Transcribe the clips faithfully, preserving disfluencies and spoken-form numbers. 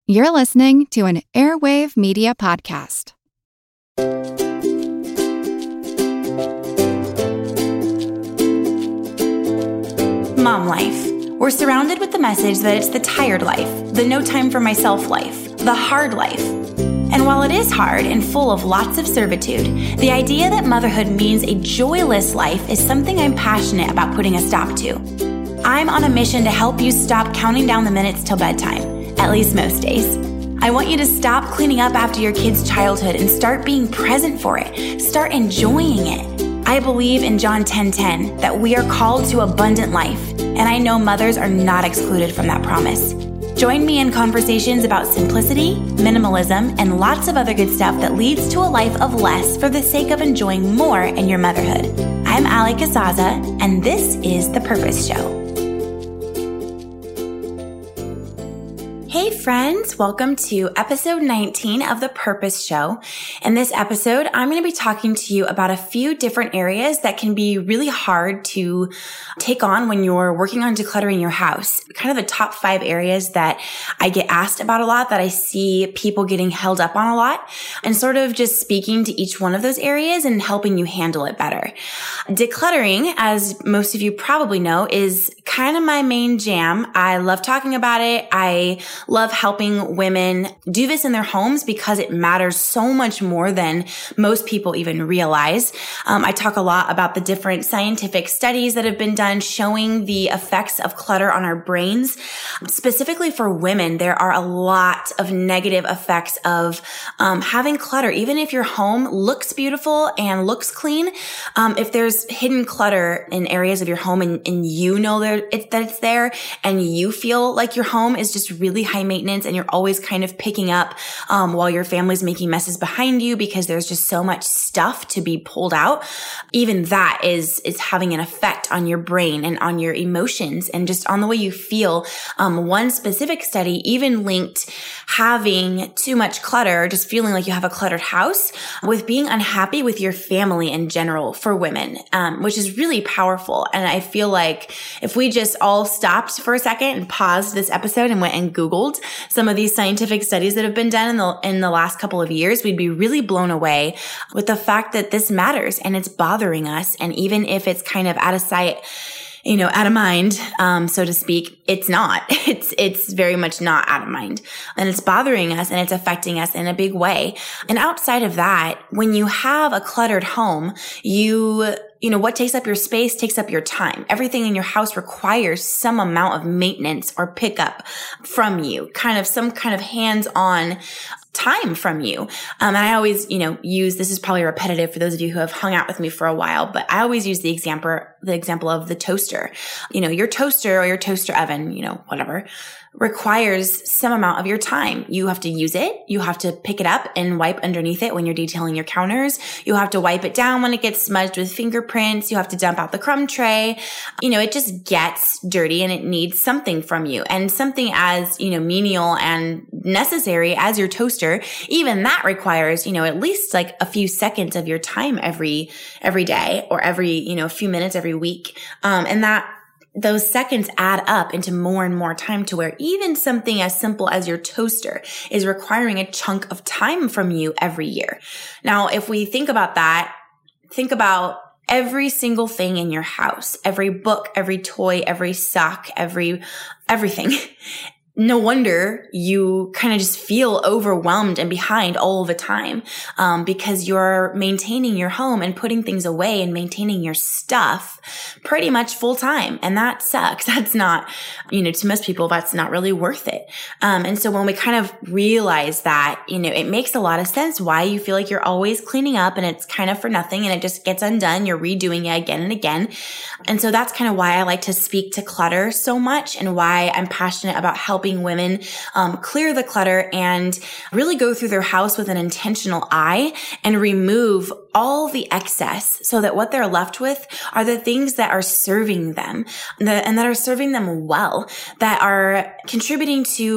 You're listening to an Airwave Media Podcast. Mom life. We're surrounded with the message that it's the tired life, the no time for myself life, the hard life. And while it is hard and full of lots of servitude, the idea that motherhood means a joyless life is something I'm passionate about putting a stop to. I'm on a mission to help you stop counting down the minutes till bedtime. At least most days. I want you to stop cleaning up after your kid's childhood and start being present for it. Start enjoying it. I believe in John ten ten that we are called to abundant life, and I know mothers are not excluded from that promise. Join me in conversations about simplicity, minimalism, and lots of other good stuff that leads to a life of less for the sake of enjoying more in your motherhood. I'm Ali Casazza, and this is The Purpose Show. Hey friends, welcome to episode nineteen of The Purpose Show. In this episode, I'm going to be talking to you about a few different areas that can be really hard to take on when you're working on decluttering your house. Kind of the top five areas that I get asked about a lot, that I see people getting held up on a lot, and sort of just speaking to each one of those areas and helping you handle it better. Decluttering, as most of you probably know, is kind of my main jam. I love talking about it. I love helping women do this in their homes because it matters so much more than most people even realize. Um, I talk a lot about the different scientific studies that have been done showing the effects of clutter on our brains. Specifically for women, there are a lot of negative effects of um, having clutter. Even if your home looks beautiful and looks clean, um, if there's hidden clutter in areas of your home and, and you know that it's, that it's there and you feel like your home is just really high maintenance and you're always kind of picking up um, while your family's making messes behind you because there's just so much stuff to be pulled out, even that is is having an effect on your brain and on your emotions and just on the way you feel. Um, one specific study even linked having too much clutter, just feeling like you have a cluttered house, with being unhappy with your family in general for women, um, which is really powerful. And I feel like if we just all stopped for a second and paused this episode and went and Googled some of these scientific studies that have been done in the in the last couple of years, we'd be really blown away with the fact that this matters and it's bothering us. And even if it's kind of out of sight, you know, out of mind, um, so to speak, it's not. It's, it's very much not out of mind. And it's bothering us and it's affecting us in a big way. And outside of that, when you have a cluttered home, you, you know, what takes up your space takes up your time. Everything in your house requires some amount of maintenance or pickup from you, kind of some kind of hands-on time from you. Um, and I always, you know, use, this is probably repetitive for those of you who have hung out with me for a while, but I always use the example, the example of the toaster. You know, your toaster or your toaster oven, you know, whatever, requires some amount of your time. You have to use it. You have to pick it up and wipe underneath it when you're detailing your counters. You have to wipe it down when it gets smudged with fingerprints. You have to dump out the crumb tray. You know, it just gets dirty and it needs something from you. And something as, you know, menial and necessary as your toaster, even that requires, you know, at least like a few seconds of your time every, every day or every, you know, a few minutes every week. Um, and that, those seconds add up into more and more time to where even something as simple as your toaster is requiring a chunk of time from you every year. Now, if we think about that, think about every single thing in your house, every book, every toy, every sock, every, everything. No wonder you kind of just feel overwhelmed and behind all the time, um, because you're maintaining your home and putting things away and maintaining your stuff pretty much full time. And that sucks. That's not, you know, to most people, that's not really worth it. Um, and so when we kind of realize that, you know, it makes a lot of sense why you feel like you're always cleaning up and it's kind of for nothing and it just gets undone. You're redoing it again and again. And so that's kind of why I like to speak to clutter so much and why I'm passionate about helping women um, clear the clutter and really go through their house with an intentional eye and remove all the excess so that what they're left with are the things that are serving them the, and that are serving them well, that are contributing to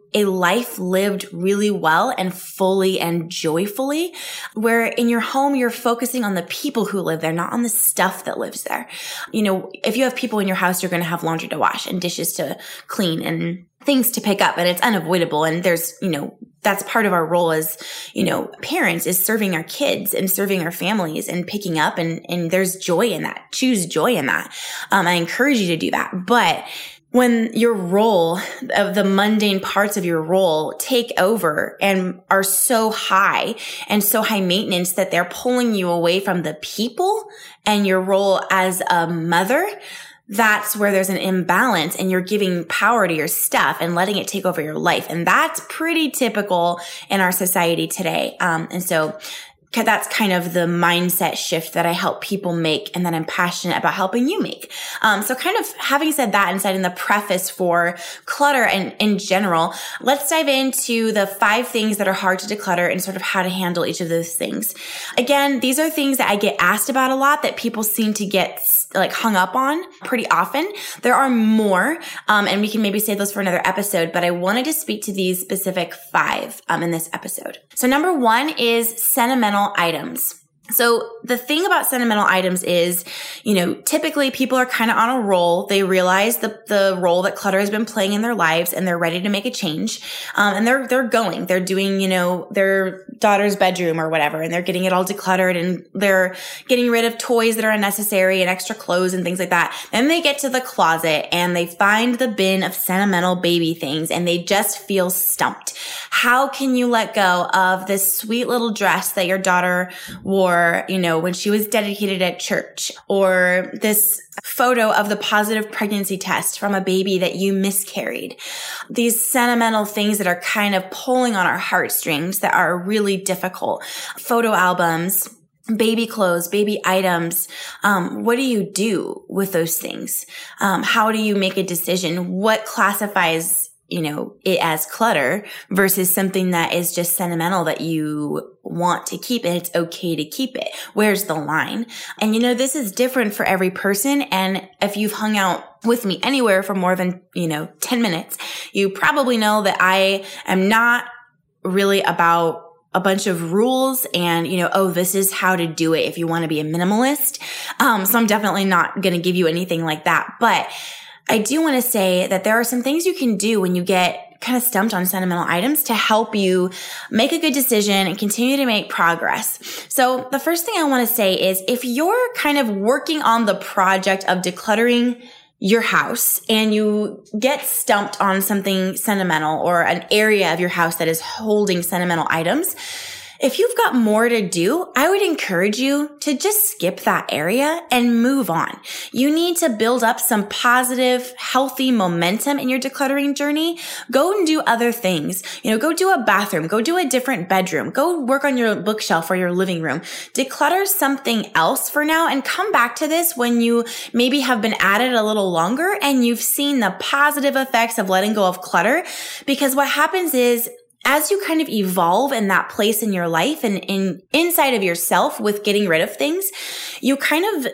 a life lived really well and fully and joyfully, where in your home, you're focusing on the people who live there, not on the stuff that lives there. You know, if you have people in your house, you're going to have laundry to wash and dishes to clean and things to pick up, and it's unavoidable. And there's, you know, that's part of our role as, you know, parents, is serving our kids and serving our families and picking up. And, and there's joy in that. Choose joy in that. Um, I encourage you to do that. But when your role of the mundane parts of your role take over and are so high and so high maintenance that they're pulling you away from the people and your role as a mother, that's where there's an imbalance and you're giving power to your stuff and letting it take over your life. And that's pretty typical in our society today. Um, and so that's kind of the mindset shift that I help people make and that I'm passionate about helping you make. Um, so kind of having said that and said in the preface for clutter and in general, let's dive into the five things that are hard to declutter and sort of how to handle each of those things. Again, these are things that I get asked about a lot that people seem to get like hung up on pretty often. There are more, um, and we can maybe save those for another episode, but I wanted to speak to these specific five um, in this episode. So number one is sentimental items. So the thing about sentimental items is, you know, typically people are kind of on a roll. They realize the the role that clutter has been playing in their lives and they're ready to make a change. Um, and they're, they're going, they're doing, you know, their daughter's bedroom or whatever, and they're getting it all decluttered and they're getting rid of toys that are unnecessary and extra clothes and things like that. Then they get to the closet and they find the bin of sentimental baby things and they just feel stumped. How can you let go of this sweet little dress that your daughter wore, you know, when she was dedicated at church, or this photo of the positive pregnancy test from a baby that you miscarried? These sentimental things that are kind of pulling on our heartstrings that are really difficult. Photo albums, baby clothes, baby items. Um, what do you do with those things? Um, how do you make a decision? What classifies you know, it as clutter versus something that is just sentimental that you want to keep and it's okay to keep it? Where's the line? And you know, this is different for every person. And if you've hung out with me anywhere for more than, you know, ten minutes, you probably know that I am not really about a bunch of rules and, you know, oh, this is how to do it if you want to be a minimalist. Um, so I'm definitely not going to give you anything like that. But I do want to say that there are some things you can do when you get kind of stumped on sentimental items to help you make a good decision and continue to make progress. So the first thing I want to say is if you're kind of working on the project of decluttering your house and you get stumped on something sentimental or an area of your house that is holding sentimental items, if you've got more to do, I would encourage you to just skip that area and move on. You need to build up some positive, healthy momentum in your decluttering journey. Go and do other things. You know, go do a bathroom, go do a different bedroom, go work on your bookshelf or your living room. Declutter something else for now and come back to this when you maybe have been at it a little longer and you've seen the positive effects of letting go of clutter. Because what happens is, as you kind of evolve in that place in your life and in inside of yourself with getting rid of things, you kind of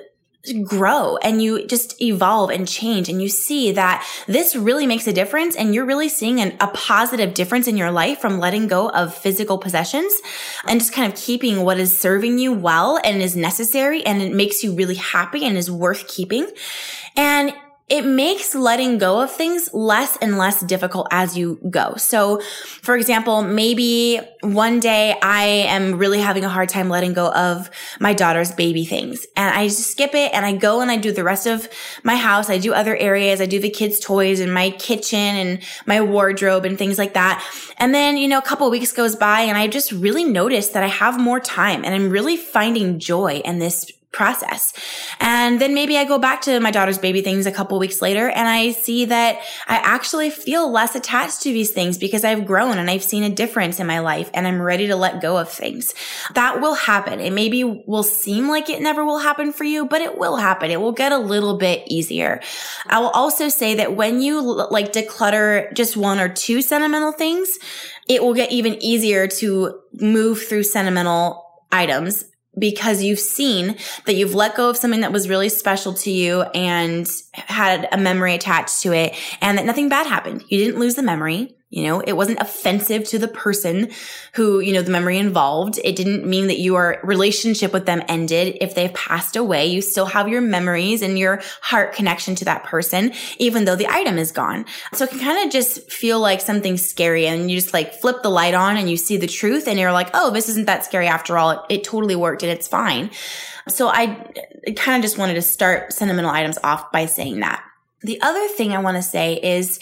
grow and you just evolve and change, and you see that this really makes a difference and you're really seeing an, a positive difference in your life from letting go of physical possessions and just kind of keeping what is serving you well and is necessary and it makes you really happy and is worth keeping. And it makes letting go of things less and less difficult as you go. So, for example, maybe one day I am really having a hard time letting go of my daughter's baby things. And I just skip it and I go and I do the rest of my house. I do other areas. I do the kids' toys and my kitchen and my wardrobe and things like that. And then, you know, a couple of weeks goes by and I just really notice that I have more time and I'm really finding joy in this process. And then maybe I go back to my daughter's baby things a couple weeks later and I see that I actually feel less attached to these things because I've grown and I've seen a difference in my life and I'm ready to let go of things. That will happen. It maybe will seem like it never will happen for you, but it will happen. It will get a little bit easier. I will also say that when you like declutter just one or two sentimental things, it will get even easier to move through sentimental items, because you've seen that you've let go of something that was really special to you and had a memory attached to it and that nothing bad happened. You didn't lose the memory. You know, it wasn't offensive to the person who, you know, the memory involved. It didn't mean that your relationship with them ended. If they've passed away, you still have your memories and your heart connection to that person, even though the item is gone. So it can kind of just feel like something scary, and you just like flip the light on and you see the truth and you're like, oh, this isn't that scary after all. It, it totally worked and it's fine. So I kind of just wanted to start sentimental items off by saying that. The other thing I want to say is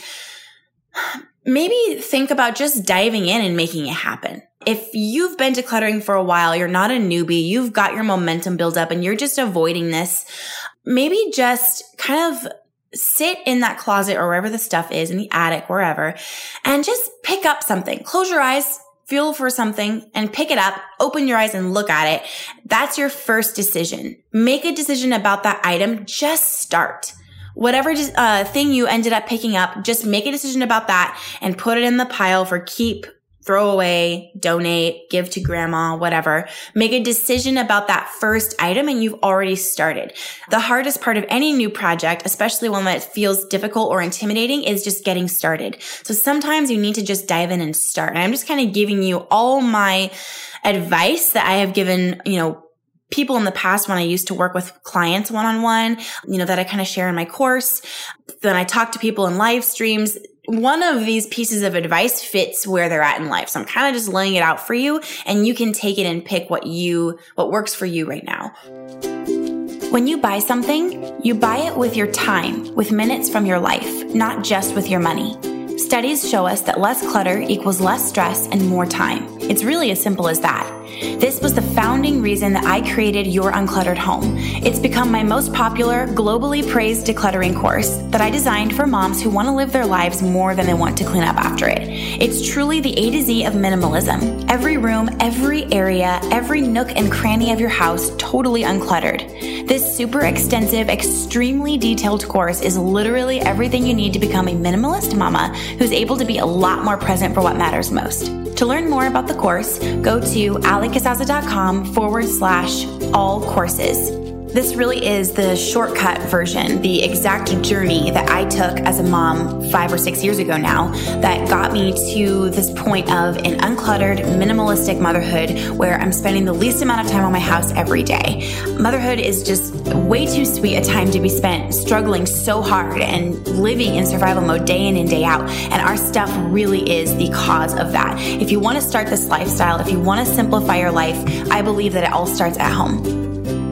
maybe think about just diving in and making it happen. If you've been decluttering for a while, you're not a newbie, you've got your momentum built up and you're just avoiding this, maybe just kind of sit in that closet or wherever the stuff is, in the attic, wherever, and just pick up something. Close your eyes, feel for something and pick it up, open your eyes and look at it. That's your first decision. Make a decision about that item. Just start. Whatever uh, thing you ended up picking up, just make a decision about that and put it in the pile for keep, throw away, donate, give to grandma, whatever. Make a decision about that first item and you've already started. The hardest part of any new project, especially one that feels difficult or intimidating, is just getting started. So sometimes you need to just dive in and start. And I'm just kind of giving you all my advice that I have given, you know, people in the past when I used to work with clients one-on-one, you know, that I kind of share in my course. Then I talk to people in live streams. One of these pieces of advice fits where they're at in life. So I'm kind of just laying it out for you and you can take it and pick what you, what works for you right now. When you buy something, you buy it with your time, with minutes from your life, not just with your money. Studies show us that less clutter equals less stress and more time. It's really as simple as that. This was the founding reason that I created Your Uncluttered Home. It's become my most popular, globally praised decluttering course that I designed for moms who want to live their lives more than they want to clean up after it. It's truly the A to Z of minimalism. Every room, every area, every nook and cranny of your house totally uncluttered. This super extensive, extremely detailed course is literally everything you need to become a minimalist mama who's able to be a lot more present for what matters most. To learn more about the course, go to alicasazza.com forward slash all courses. This really is the shortcut version, the exact journey that I took as a mom five or six years ago now that got me to this point of an uncluttered, minimalistic motherhood where I'm spending the least amount of time on my house every day. Motherhood is just way too sweet a time to be spent struggling so hard and living in survival mode day in and day out. And our stuff really is the cause of that. If you want to start this lifestyle, if you want to simplify your life, I believe that it all starts at home.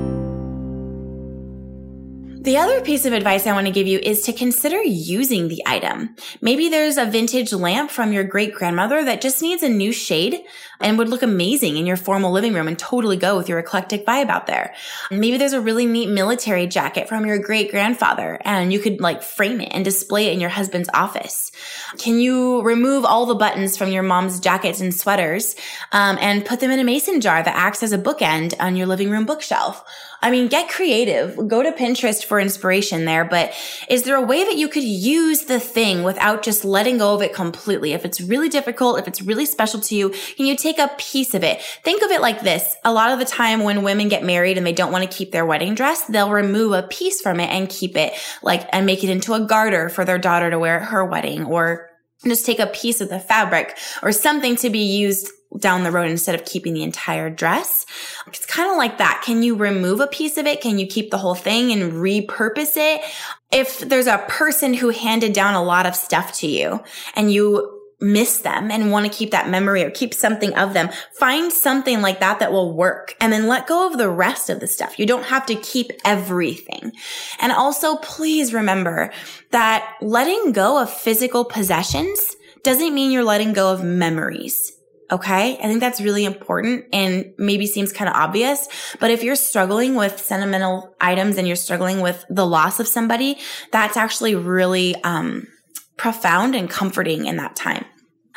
The other piece of advice I want to give you is to consider using the item. Maybe there's a vintage lamp from your great-grandmother that just needs a new shade and would look amazing in your formal living room and totally go with your eclectic vibe out there. Maybe there's a really neat military jacket from your great-grandfather and you could like frame it and display it in your husband's office. Can you remove all the buttons from your mom's jackets and sweaters um, and put them in a mason jar that acts as a bookend on your living room bookshelf? I mean, get creative. Go to Pinterest for inspiration there, but is there a way that you could use the thing without just letting go of it completely? If it's really difficult, if it's really special to you, can you take a piece of it? Think of it like this. A lot of the time when women get married and they don't want to keep their wedding dress, they'll remove a piece from it and keep it like, and make it into a garter for their daughter to wear at her wedding, or just take a piece of the fabric or something to be used down the road instead of keeping the entire dress. It's kind of like that. Can you remove a piece of it? Can you keep the whole thing and repurpose it? If there's a person who handed down a lot of stuff to you and you miss them and want to keep that memory or keep something of them, find something like that that will work and then let go of the rest of the stuff. You don't have to keep everything. And also, please remember that letting go of physical possessions doesn't mean you're letting go of memories. Okay. I think that's really important and maybe seems kind of obvious, but if you're struggling with sentimental items and you're struggling with the loss of somebody, that's actually really, um, profound and comforting in that time.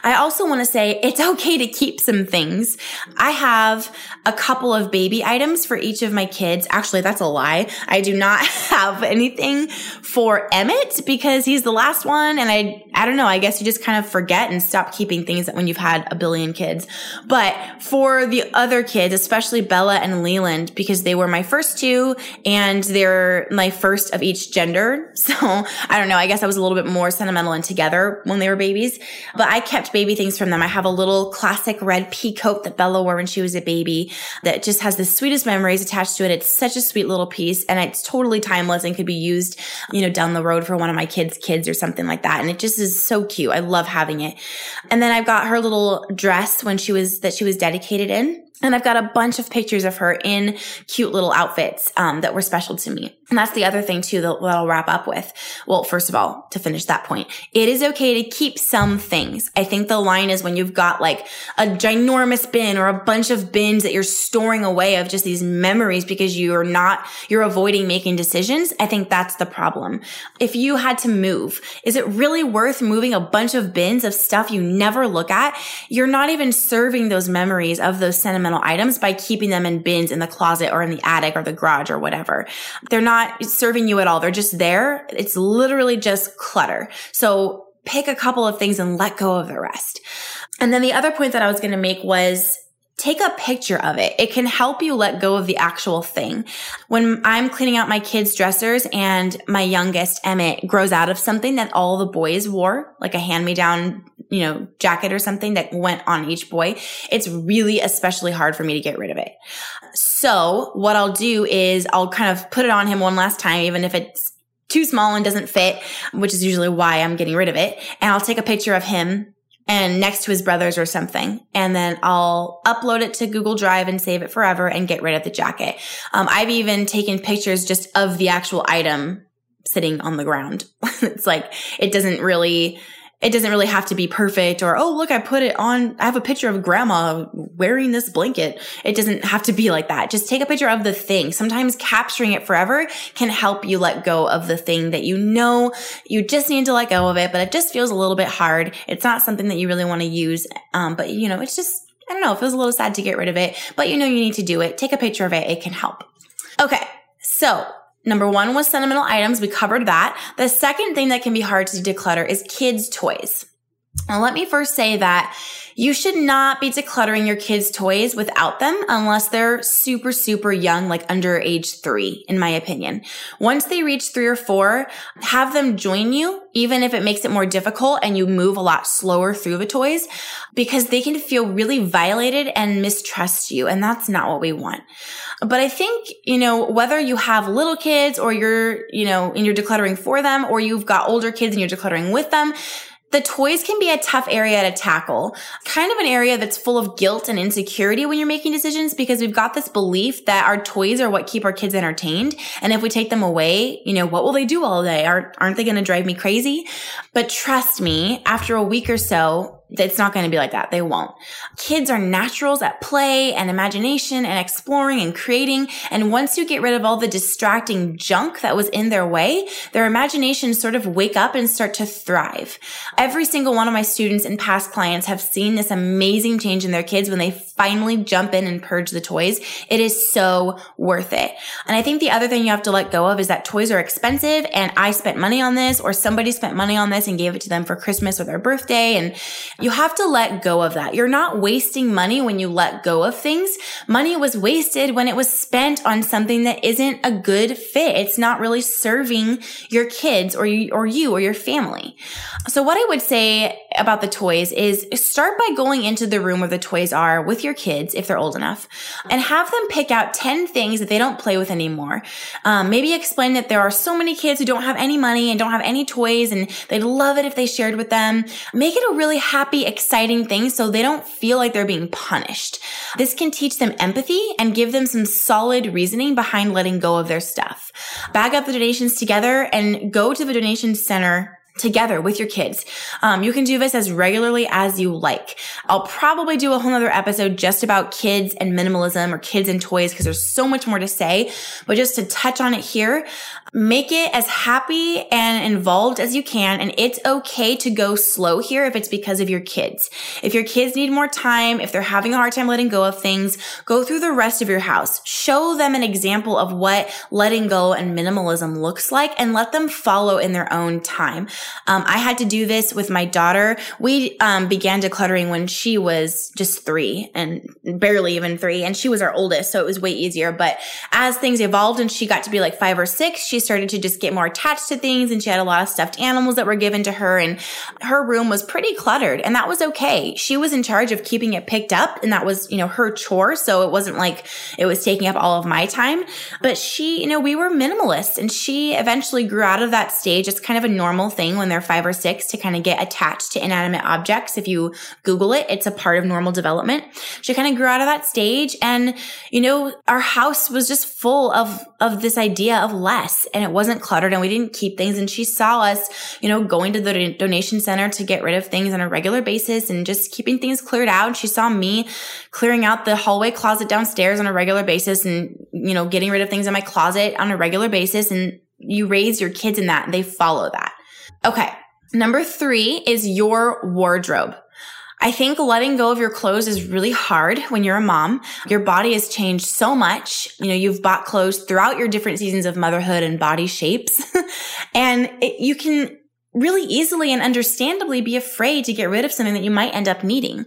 I also want to say it's okay to keep some things. I have a couple of baby items for each of my kids. Actually, that's a lie. I do not have anything for Emmett because he's the last one. And I, I don't know, I guess you just kind of forget and stop keeping things when you've had a billion kids. But for the other kids, especially Bella and Leland, because they were my first two and they're my first of each gender. So I don't know, I guess I was a little bit more sentimental and together when they were babies, but I kept baby things from them. I have a little classic red pea coat that Bella wore when she was a baby that just has the sweetest memories attached to it. It's such a sweet little piece and it's totally timeless and could be used, you know, down the road for one of my kids' kids or something like that. And it just is so cute. I love having it. And then I've got her little dress when she was, that she was dedicated in. And I've got a bunch of pictures of her in cute little outfits um, that were special to me. And that's the other thing too that, that I'll wrap up with. Well, first of all, to finish that point, it is okay to keep some things. I think the line is when you've got like a ginormous bin or a bunch of bins that you're storing away of just these memories because you're not, you're avoiding making decisions. I think that's the problem. If you had to move, is it really worth moving a bunch of bins of stuff you never look at? You're not even serving those memories of those sentimental items by keeping them in bins in the closet or in the attic or the garage or whatever. They're not serving you at all. They're just there. It's literally just clutter. So pick a couple of things and let go of the rest. And then the other point that I was going to make was take a picture of it. It can help you let go of the actual thing. When I'm cleaning out my kids' dressers and my youngest, Emmett, grows out of something that all the boys wore, like a hand-me-down, you know, jacket or something that went on each boy, it's really especially hard for me to get rid of it. So what I'll do is I'll kind of put it on him one last time, even if it's too small and doesn't fit, which is usually why I'm getting rid of it. And I'll take a picture of him and next to his brothers or something. And then I'll upload it to Google Drive and save it forever and get rid of the jacket. Um, I've even taken pictures just of the actual item sitting on the ground. It's like, it doesn't really, it doesn't really have to be perfect or, oh, look, I put it on, I have a picture of grandma wearing this blanket. It doesn't have to be like that. Just take a picture of the thing. Sometimes capturing it forever can help you let go of the thing that you know you just need to let go of it, but it just feels a little bit hard. It's not something that you really want to use. Um, but you know, it's just, I don't know, it feels a little sad to get rid of it, but you know, you need to do it. Take a picture of it. It can help. Okay. So number one was sentimental items. We covered that. The second thing that can be hard to declutter is kids' toys. Now, let me first say that you should not be decluttering your kids' toys without them unless they're super, super young, like under age three, in my opinion. Once they reach three or four, have them join you, even if it makes it more difficult and you move a lot slower through the toys, because they can feel really violated and mistrust you. And that's not what we want. But I think, you know, whether you have little kids or you're, you know, and you're decluttering for them, or you've got older kids and you're decluttering with them, the toys can be a tough area to tackle, kind of an area that's full of guilt and insecurity when you're making decisions, because we've got this belief that our toys are what keep our kids entertained. And if we take them away, you know, what will they do all day? Aren't, aren't they going to drive me crazy? But trust me, after a week or so, it's not going to be like that. They won't. Kids are naturals at play and imagination and exploring and creating. And once you get rid of all the distracting junk that was in their way, their imaginations sort of wake up and start to thrive. Every single one of my students and past clients have seen this amazing change in their kids when they finally jump in and purge the toys. It is so worth it. And I think the other thing you have to let go of is that toys are expensive and I spent money on this, or somebody spent money on this and gave it to them for Christmas or their birthday. And you have to let go of that. You're not wasting money when you let go of things. Money was wasted when it was spent on something that isn't a good fit. It's not really serving your kids or you, or you or your family. So what I would say about the toys is start by going into the room where the toys are with your kids, if they're old enough, and have them pick out ten things that they don't play with anymore. Um, maybe explain that there are so many kids who don't have any money and don't have any toys, and they'd love it if they shared with them. Make it a really happy, exciting thing so they don't feel like they're being punished. This can teach them empathy and give them some solid reasoning behind letting go of their stuff. Bag up the donations together and go to the donation center together with your kids. Um, you can do this as regularly as you like. I'll probably do a whole other episode just about kids and minimalism or kids and toys because there's so much more to say. But just to touch on it here, Make it as happy and involved as you can. And it's okay to go slow here if it's because of your kids. If your kids need more time, if they're having a hard time letting go of things, go through the rest of your house. Show them an example of what letting go and minimalism looks like and let them follow in their own time. Um, I had to do this with my daughter. We um, began decluttering when she was just three and barely even three. And she was our oldest, so it was way easier. But as things evolved and she got to be like five or six, she started to just get more attached to things, and she had a lot of stuffed animals that were given to her, and her room was pretty cluttered, and that was okay. She was in charge of keeping it picked up, and that was, you know, her chore. So it wasn't like it was taking up all of my time, but she, you know, we were minimalists, and she eventually grew out of that stage. It's kind of a normal thing when they're five or six to kind of get attached to inanimate objects. If you Google it, it's a part of normal development. She kind of grew out of that stage, and, you know, our house was just full of, of this idea of less. And it wasn't cluttered, and we didn't keep things. And she saw us, you know, going to the do- donation center to get rid of things on a regular basis and just keeping things cleared out. And she saw me clearing out the hallway closet downstairs on a regular basis and, you know, getting rid of things in my closet on a regular basis. And you raise your kids in that, and they follow that. Okay. Number three is your wardrobe. I think letting go of your clothes is really hard when you're a mom. Your body has changed so much. You know, you've bought clothes throughout your different seasons of motherhood and body shapes. and it, you can really easily and understandably be afraid to get rid of something that you might end up needing.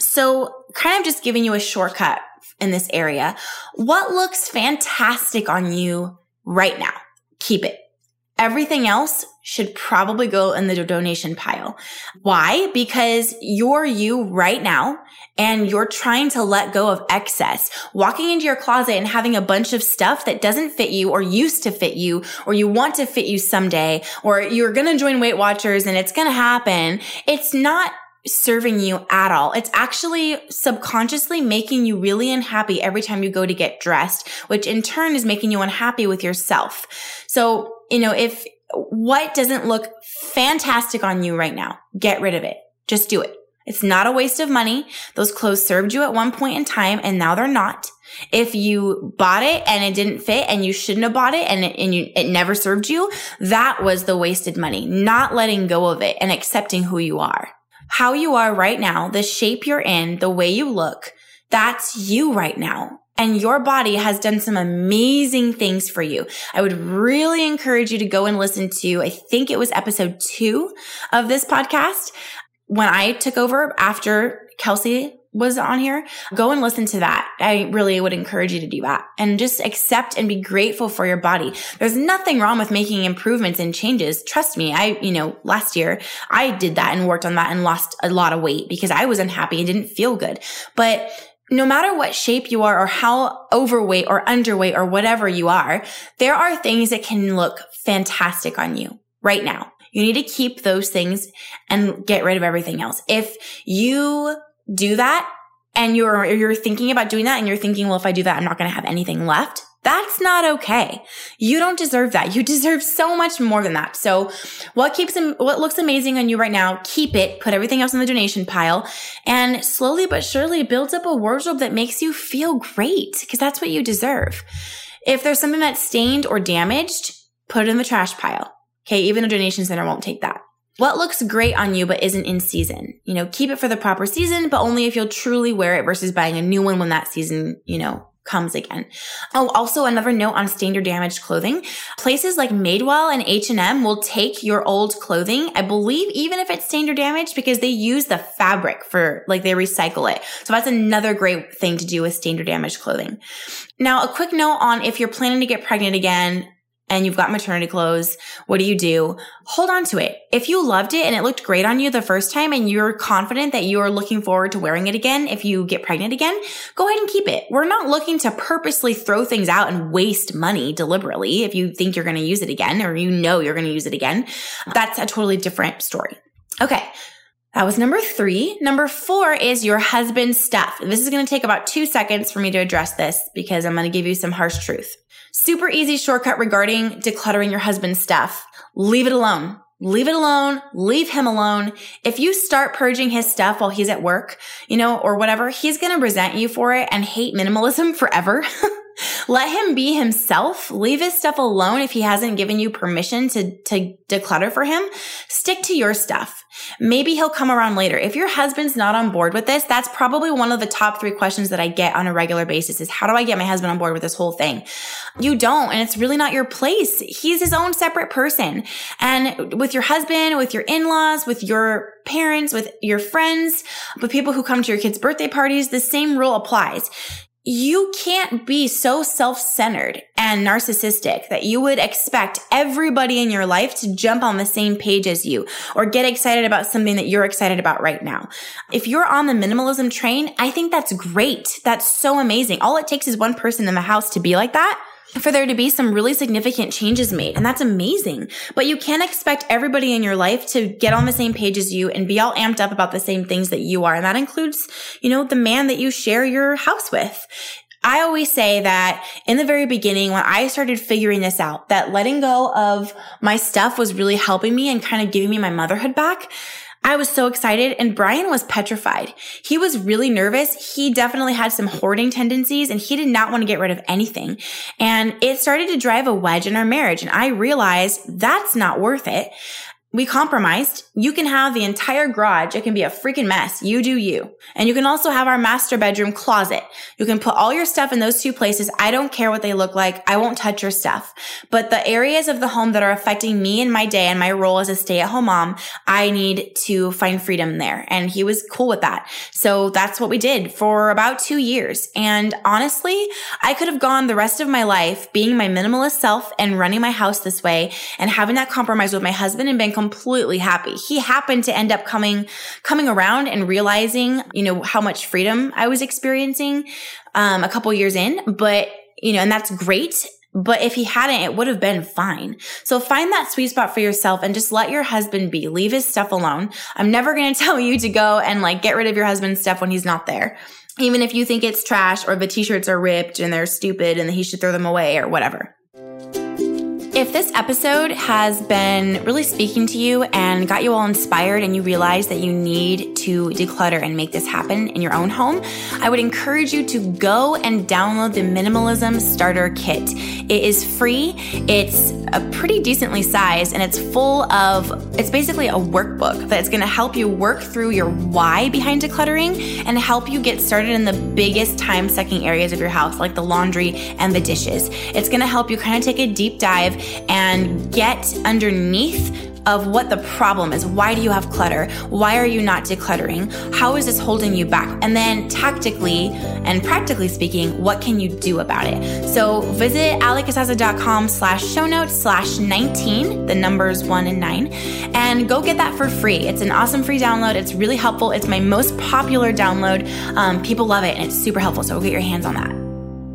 So kind of just giving you a shortcut in this area. What looks fantastic on you right now? Keep it. Everything else should probably go in the donation pile. Why? Because you're you right now, and you're trying to let go of excess. Walking into your closet and having a bunch of stuff that doesn't fit you or used to fit you, or you want to fit you someday, or you're going to join Weight Watchers and it's going to happen. It's not serving you at all. It's actually subconsciously making you really unhappy every time you go to get dressed, which in turn is making you unhappy with yourself. So, you know, if what doesn't look fantastic on you right now, get rid of it. Just do it. It's not a waste of money. Those clothes served you at one point in time, and now they're not. If you bought it and it didn't fit and you shouldn't have bought it and it, and you, it never served you, that was the wasted money, not letting go of it and accepting who you are. How you are right now, the shape you're in, the way you look, that's you right now. And your body has done some amazing things for you. I would really encourage you to go and listen to, I think it was episode two of this podcast when I took over after Kelsey was on here. Go and listen to that. I really would encourage you to do that and just accept and be grateful for your body. There's nothing wrong with making improvements and changes. Trust me. I, you know, last year I did that and worked on that and lost a lot of weight because I was unhappy and didn't feel good. But no matter what shape you are or how overweight or underweight or whatever you are, there are things that can look fantastic on you right now. You need to keep those things and get rid of everything else. If you do that and you're you're thinking about doing that and you're thinking, well, if I do that, I'm not going to have anything left. That's not okay. You don't deserve that. You deserve so much more than that. So what keeps what looks amazing on you right now, keep it, put everything else in the donation pile, and slowly but surely build up a wardrobe that makes you feel great, because that's what you deserve. If there's something that's stained or damaged, put it in the trash pile. Okay, even a donation center won't take that. What looks great on you but isn't in season? You know, keep it for the proper season, but only if you'll truly wear it versus buying a new one when that season, you know, comes again. Oh, also another note on stained or damaged clothing. Places like Madewell and H and M will take your old clothing, I believe, even if it's stained or damaged, because they use the fabric for, like, they recycle it. So that's another great thing to do with stained or damaged clothing. Now, a quick note on if you're planning to get pregnant again, and you've got maternity clothes, what do you do? Hold on to it. If you loved it and it looked great on you the first time and you're confident that you're looking forward to wearing it again if you get pregnant again, go ahead and keep it. We're not looking to purposely throw things out and waste money deliberately if you think you're going to use it again or you know you're going to use it again. That's a totally different story. Okay. That was number three. Number four is your husband's stuff. This is going to take about two seconds for me to address this because I'm going to give you some harsh truth. Super easy shortcut regarding decluttering your husband's stuff. Leave it alone. Leave it alone. Leave him alone. If you start purging his stuff while he's at work, you know, or whatever, he's going to resent you for it and hate minimalism forever. Let him be himself. Leave his stuff alone if he hasn't given you permission to, to declutter for him. Stick to your stuff. Maybe he'll come around later. If your husband's not on board with this, that's probably one of the top three questions that I get on a regular basis is, how do I get my husband on board with this whole thing? You don't, and it's really not your place. He's his own separate person. And with your husband, with your in-laws, with your parents, with your friends, with people who come to your kids' birthday parties, the same rule applies. You can't be so self-centered and narcissistic that you would expect everybody in your life to jump on the same page as you or get excited about something that you're excited about right now. If you're on the minimalism train, I think that's great. That's so amazing. All it takes is one person in the house to be like that for there to be some really significant changes made. And that's amazing. But you can't expect everybody in your life to get on the same page as you and be all amped up about the same things that you are. And that includes, you know, the man that you share your house with. I always say that in the very beginning, when I started figuring this out, that letting go of my stuff was really helping me and kind of giving me my motherhood back. I was so excited, and Brian was petrified. He was really nervous. He definitely had some hoarding tendencies, and he did not want to get rid of anything. And it started to drive a wedge in our marriage, and I realized that's not worth it. We compromised. You can have the entire garage. It can be a freaking mess. You do you. And you can also have our master bedroom closet. You can put all your stuff in those two places. I don't care what they look like. I won't touch your stuff. But the areas of the home that are affecting me and my day and my role as a stay-at-home mom, I need to find freedom there. And he was cool with that. So that's what we did for about two years. And honestly, I could have gone the rest of my life being my minimalist self and running my house this way and having that compromise with my husband and been completely happy. He happened to end up coming, coming around and realizing, you know, how much freedom I was experiencing, um, a couple years in, but, you know, and that's great. But if he hadn't, it would have been fine. So find that sweet spot for yourself and just let your husband be. Leave his stuff alone. I'm never going to tell you to go and like get rid of your husband's stuff when he's not there. Even if you think it's trash or the t-shirts are ripped and they're stupid and he should throw them away or whatever. If this episode has been really speaking to you and got you all inspired and you realize that you need to declutter and make this happen in your own home, I would encourage you to go and download the Minimalism Starter Kit. It is free. It's a pretty decently sized and it's full of, it's basically a workbook that's going to help you work through your why behind decluttering and help you get started in the biggest time-sucking areas of your house, like the laundry and the dishes. It's going to help you kind of take a deep dive and get underneath of what the problem is. Why do you have clutter? Why are you not decluttering? How is this holding you back? And then tactically and practically speaking, what can you do about it? So visit alicasasa.com slash show notes slash 19, the numbers one and nine, and go get that for free. It's an awesome free download. It's really helpful. It's my most popular download. Um, people love it and it's super helpful. So go get your hands on that.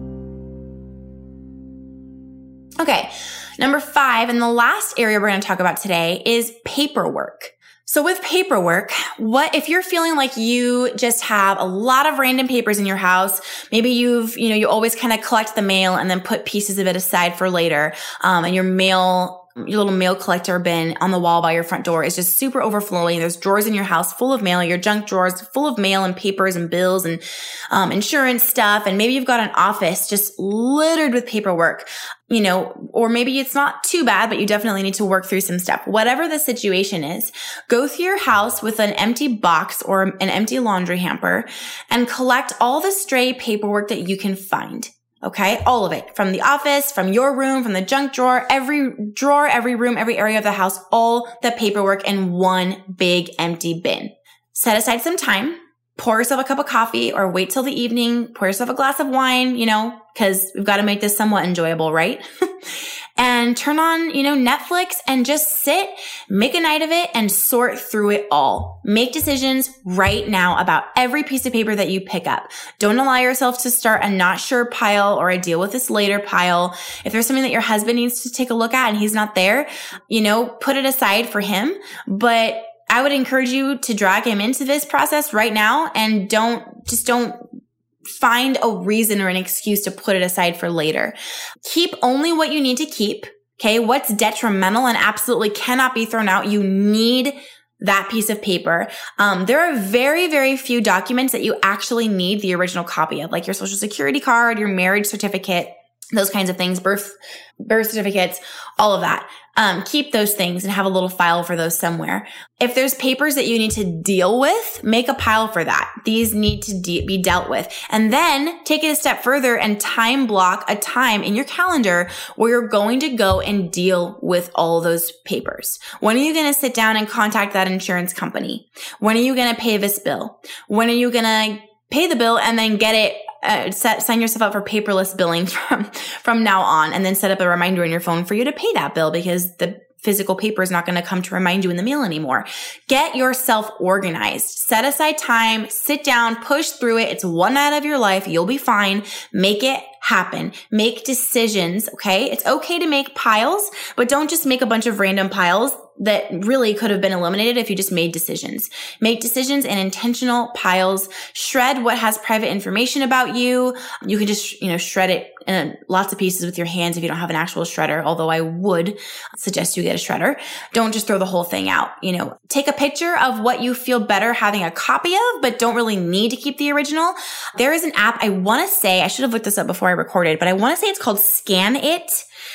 Okay. Number five, and the last area we're going to talk about today is paperwork. So with paperwork, what if you're feeling like you just have a lot of random papers in your house? Maybe you've, you know, you always kind of collect the mail and then put pieces of it aside for later. Um, and your mail your little mail collector bin on the wall by your front door is just super overflowing. There's drawers in your house full of mail, your junk drawers full of mail and papers and bills and um, insurance stuff. And maybe you've got an office just littered with paperwork, you know, or maybe it's not too bad, but you definitely need to work through some stuff. Whatever the situation is, go through your house with an empty box or an empty laundry hamper and collect all the stray paperwork that you can find. Okay. All of it, from the office, from your room, from the junk drawer, every drawer, every room, every area of the house, all the paperwork in one big empty bin. Set aside some time, pour yourself a cup of coffee or wait till the evening, pour yourself a glass of wine, you know, because we've got to make this somewhat enjoyable, right? And turn on, you know, Netflix and just sit, make a night of it and sort through it all. Make decisions right now about every piece of paper that you pick up. Don't allow yourself to start a not sure pile or a deal with this later pile. If there's something that your husband needs to take a look at and he's not there, you know, put it aside for him. But I would encourage you to drag him into this process right now and don't, just don't find a reason or an excuse to put it aside for later. Keep only what you need to keep. Okay. What's detrimental and absolutely cannot be thrown out. You need that piece of paper. Um, there are very, very few documents that you actually need the original copy of, like your social security card, your marriage certificate. those kinds of things, birth, birth certificates, all of that. Um, keep those things and have a little file for those somewhere. If there's papers that you need to deal with, make a pile for that. These need to de- be dealt with. And then take it a step further and time block a time in your calendar where you're going to go and deal with all those papers. When are you going to sit down and contact that insurance company? When are you going to pay this bill? When are you going to pay the bill and then get it Uh, set, sign yourself up for paperless billing from, from now on, and then set up a reminder in your phone for you to pay that bill because the physical paper is not going to come to remind you in the mail anymore. Get yourself organized. Set aside time, sit down, push through it. It's one night of your life. You'll be fine. Make it happen. Make decisions, okay? It's okay to make piles, but don't just make a bunch of random piles that really could have been eliminated if you just made decisions. Make decisions in intentional piles. Shred what has private information about you. You can just, you know, shred it in lots of pieces with your hands if you don't have an actual shredder, although I would suggest you get a shredder. Don't just throw the whole thing out. You know, take a picture of what you feel better having a copy of, but don't really need to keep the original. There is an app, I want to say, I should have looked this up before I recorded, but I want to say it's called Scan It.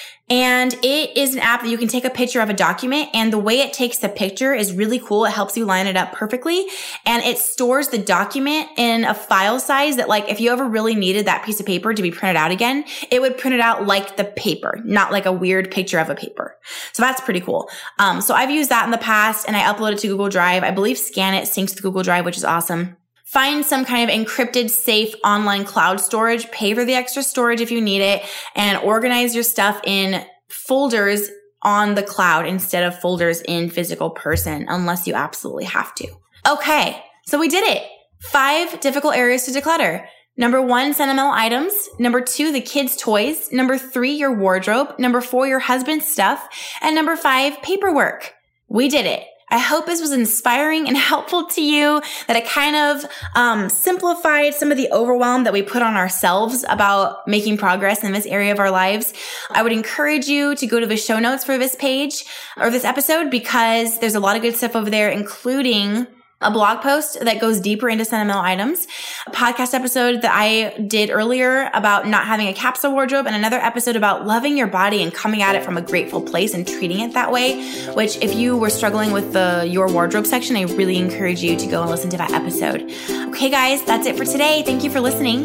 And it is an app that you can take a picture of a document, and the way it takes the picture is really cool. It helps you line it up perfectly, and it stores the document in a file size that, like, if you ever really needed that piece of paper to be printed out again, it would print it out like the paper, not like a weird picture of a paper. So that's pretty cool. Um, so I've used that in the past, and I upload it to Google Drive. I believe Scan It syncs to Google Drive, which is awesome. Find some kind of encrypted, safe online cloud storage. Pay for the extra storage if you need it, and organize your stuff in folders on the cloud instead of folders in physical person, unless you absolutely have to. Okay, so we did it. Five difficult areas to declutter. Number one, sentimental items. Number two, the kids' toys. Number three, your wardrobe. Number four, your husband's stuff. And number five, paperwork. We did it. I hope this was inspiring and helpful to you, that it kind of um, simplified some of the overwhelm that we put on ourselves about making progress in this area of our lives. I would encourage you to go to the show notes for this page or this episode, because there's a lot of good stuff over there, including a blog post that goes deeper into sentimental items, a podcast episode that I did earlier about not having a capsule wardrobe, and another episode about loving your body and coming at it from a grateful place and treating it that way, which if you were struggling with the your wardrobe section, I really encourage you to go and listen to that episode. Okay, guys, that's it for today. Thank you for listening.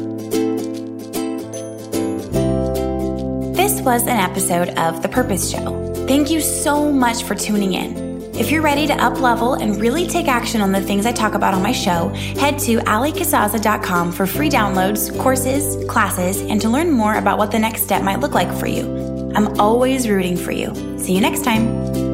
This was an episode of The Purpose Show. Thank you so much for tuning in. If you're ready to up-level and really take action on the things I talk about on my show, head to ali casazza dot com for free downloads, courses, classes, and to learn more about what the next step might look like for you. I'm always rooting for you. See you next time.